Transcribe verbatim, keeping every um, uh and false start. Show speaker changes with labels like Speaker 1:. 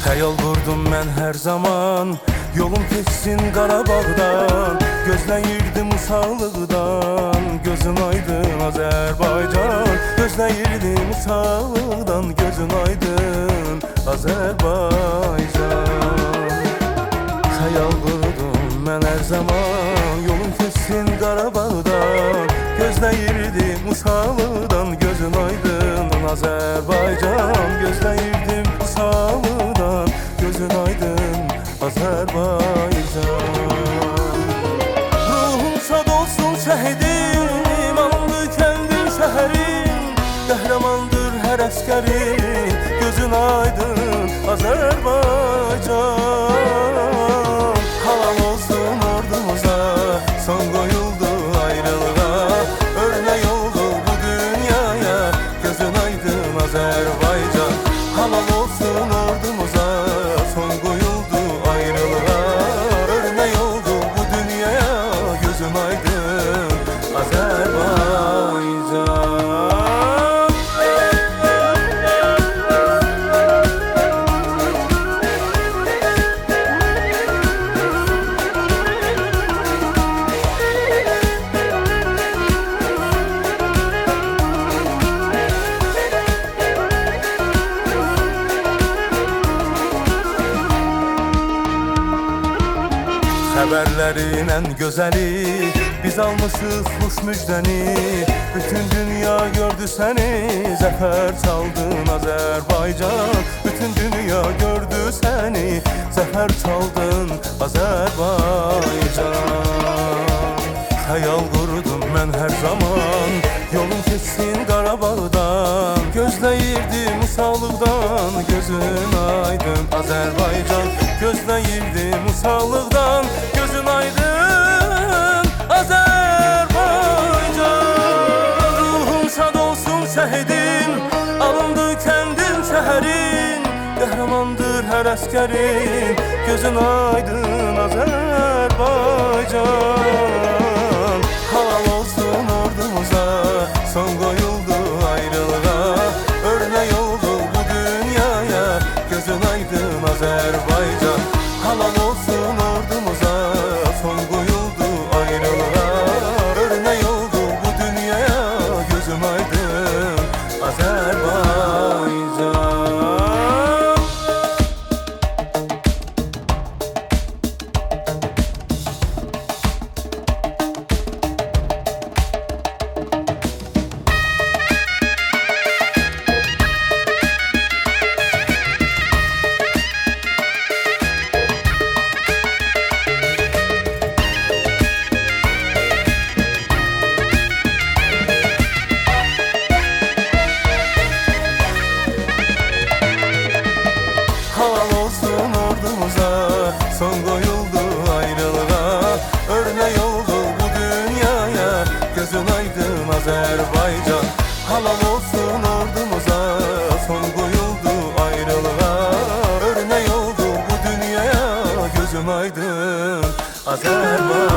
Speaker 1: Xəyal qurdum mən hər zaman, yolum keçsin Qarabağdan. Gözləyirdim uşaqlıqdan, gözün aydın Azərbaycan. Gözləyirdim uşaqlıqdan, gözün aydın Azərbaycan. Xəyal qurdum mən hər zaman, yolum keçsin Qarabağdan. Gözləyirdim uşaqlıqdan, gözün aydın Azərbaycan. Gözləyirdim uşaqlıqdan, gözün aydın Azərbaycan. Ruhum şad olsun şəhidim, anlı kəndin şəhərim. Qəhrəmandır hər əskərin, gözün aydın Azərbaycan. Halal olsun ordumuza, son qoyuldu ayrılığa. Örnek oldu bu dünyaya, gözün aydın Azərbaycan. Halal olsun ordumuza, son qoyuldu ayrılığa. Örnek oldu bu dünyaya, gözün aydın Azərbaycan. Xəbərlərin ən gözəli, biz almışıq xoş müjdəni. Bütün dünya gördü səni, zəfər çaldın Azərbaycan. Bütün dünya gördü səni, zəfər çaldın Azərbaycan. Xəyal qurdum mən hər zaman, yolum keçsin Qarabağdan. Gözləyirdim uşaqlıqdan, gözün aydın Azərbaycan. Gözləyirdim uşaqlıqdan, gözün aydın Azərbaycan. Ruhum şad olsun şəhidim, alındı kəndin şəhərin. Qəhrəmandır hər əskərin, gözün aydın Azərbaycan. Halal olsun ordumuza, son qoyuldu ayrılığa. Örnek oldu bu dünyaya, gözün aydın Azərbaycan. Halal olsun ordumuza, son qoyuldu ayrılığa. Örnek oldu bu dünyaya, gözün aydın Azərbaycan. Halal olsun ordumuza, son qoyuldu ayrılığa. Örnek oldu bu dünyaya, gözün aydın Azərbaycan. Halal olsun ordumuza, son qoyuldu ayrılığa. Örnek oldu bu dünyaya, gözün aydın Azərbaycan.